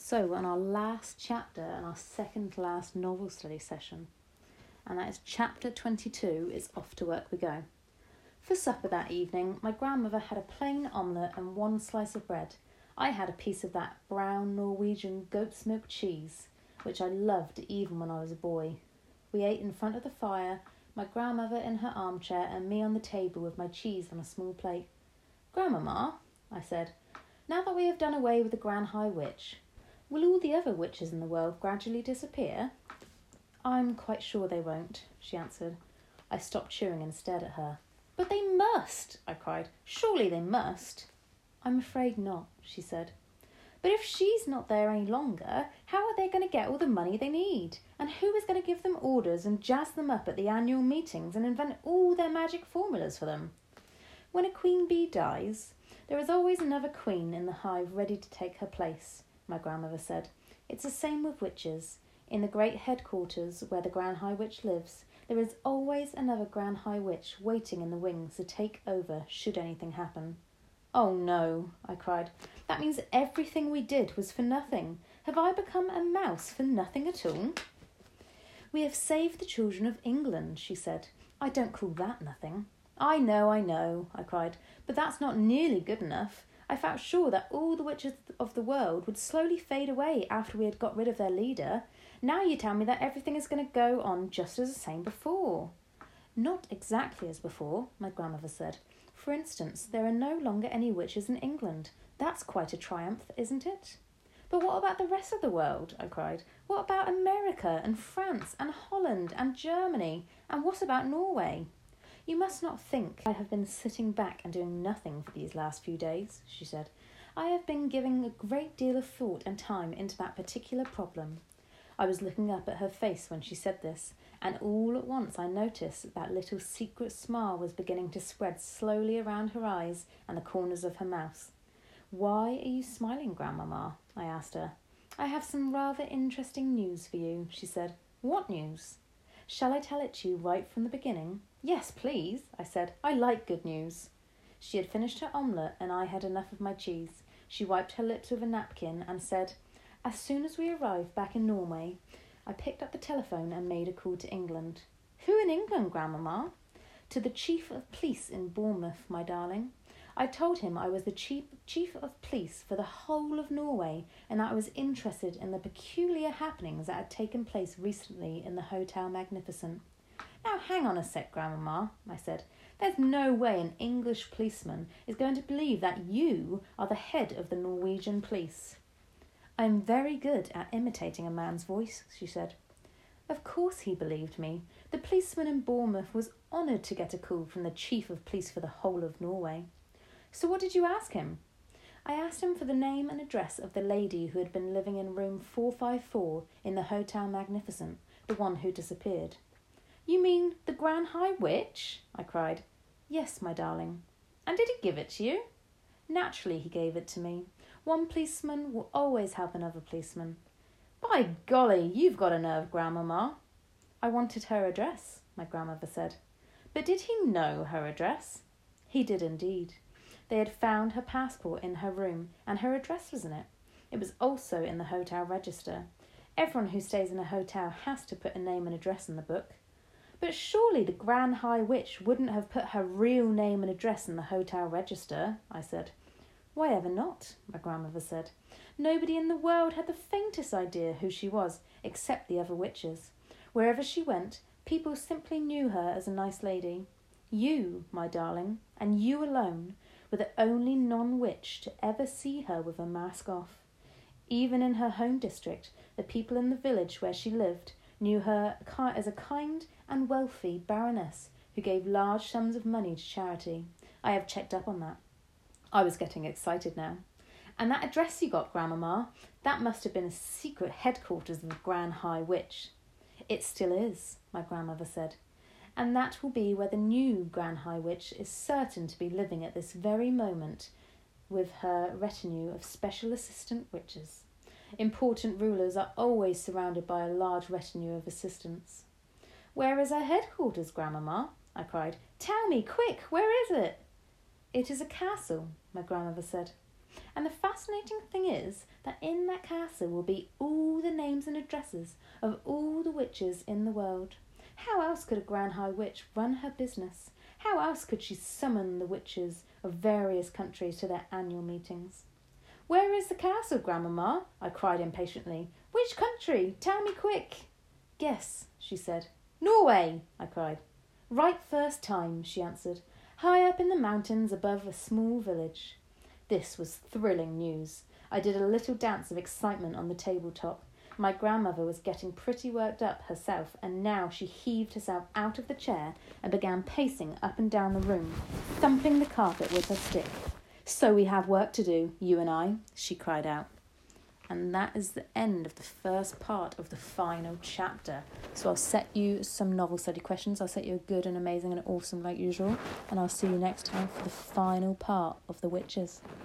So we're on our last chapter and our second to last novel study session. And that is chapter 22, It's Off to Work We Go. For supper that evening, my grandmother had a plain omelette and one slice of bread. I had a piece of that brown Norwegian goat's milk cheese, which I loved even when I was a boy. We ate in front of the fire, my grandmother in her armchair and me on the table with my cheese on a small plate. "Grandmama," I said, "now that we have done away with the Grand High Witch, will all the other witches in the world gradually disappear?" "I'm quite sure they won't," she answered. I stopped chewing and stared at her. "But they must!" I cried. "Surely they must!" "I'm afraid not," she said. "But if she's not there any longer, how are they going to get all the money they need? And who is going to give them orders and jazz them up at the annual meetings and invent all their magic formulas for them? When a queen bee dies, there is always another queen in the hive ready to take her place," my grandmother said. "It's the same with witches. In the great headquarters where the Grand High Witch lives, there is always another Grand High Witch waiting in the wings to take over should anything happen." "Oh no," I cried. "That means everything we did was for nothing. Have I become a mouse for nothing at all?" "We have saved the children of England," she said. "I don't call that nothing." I know, I cried, "but that's not nearly good enough. I felt sure that all the witches of the world would slowly fade away after we had got rid of their leader. Now you tell me that everything is going to go on just as the same before." "Not exactly as before," my grandmother said. "For instance, there are no longer any witches in England. That's quite a triumph, isn't it?" "But what about the rest of the world?" I cried. "What about America and France and Holland and Germany? And what about Norway?" "You must not think I have been sitting back and doing nothing for these last few days," she said. "I have been giving a great deal of thought and time into that particular problem." I was looking up at her face when she said this, and all at once I noticed that little secret smile was beginning to spread slowly around her eyes and the corners of her mouth. "Why are you smiling, Grandmama?" I asked her. "I have some rather interesting news for you," she said. "What news?" "Shall I tell it to you right from the beginning?" "Yes, please," I said. "I like good news." She had finished her omelette and I had enough of my cheese. She wiped her lips with a napkin and said, "As soon as we arrived back in Norway, I picked up the telephone and made a call to England." "Who in England, Grandmama?" "To the Chief of Police in Bournemouth, my darling. I told him I was the chief of police for the whole of Norway and that I was interested in the peculiar happenings that had taken place recently in the Hotel Magnificent." "Now hang on a sec, Grandmama," I said. "There's no way an English policeman is going to believe that you are the head of the Norwegian police." "I am very good at imitating a man's voice," she said. Of course he believed me. The policeman in Bournemouth was honoured to get a call from the Chief of Police for the whole of Norway. "So what did you ask him?" "I asked him for the name and address of the lady who had been living in room 454 in the Hotel Magnificent, the one who disappeared." "You mean the Grand High Witch?" I cried. "Yes, my darling." "And did he give it to you?" "Naturally he gave it to me. One policeman will always help another policeman." "By golly, you've got a nerve, Grandmama." "I wanted her address," my grandmother said. "But did he know her address?" "He did indeed. They had found her passport in her room and her address was in it. It was also in the hotel register. Everyone who stays in a hotel has to put a name and address in the book." "But surely the Grand High Witch wouldn't have put her real name and address in the hotel register," I said. "Why ever not?" my grandmother said. "Nobody in the world had the faintest idea who she was, except the other witches. Wherever she went, people simply knew her as a nice lady. You, my darling, and you alone, were the only non-witch to ever see her with her mask off. Even in her home district, the people in the village where she lived knew her as a kind and wealthy baroness who gave large sums of money to charity. I have checked up on that." I was getting excited now. "And that address you got, Grandmama, that must have been a secret headquarters of the Grand High Witch." "It still is," my grandmother said. "And that will be where the new Grand High Witch is certain to be living at this very moment with her retinue of special assistant witches. Important rulers are always surrounded by a large retinue of assistants." "Where is her headquarters, Grandmama?" I cried. "Tell me, quick, where is it?" "It is a castle," my grandmother said. And the fascinating thing is that in that castle will be all the names and addresses of all the witches in the world. How else could a Grand High Witch run her business? How else could she summon the witches of various countries to their annual meetings? "Where is the castle, Grandmamma?" I cried impatiently. "Which country? Tell me quick." "Guess," she said. "Norway," I cried. "Right first time," she answered. "High up in the mountains above a small village." This was thrilling news. I did a little dance of excitement on the tabletop. My grandmother was getting pretty worked up herself, and now she heaved herself out of the chair and began pacing up and down the room, thumping the carpet with her stick. "So we have work to do, you and I," she cried out. And that is the end of the first part of the final chapter. So I'll set you some novel study questions. I'll set you a good and amazing and awesome like usual. And I'll see you next time for the final part of The Witches.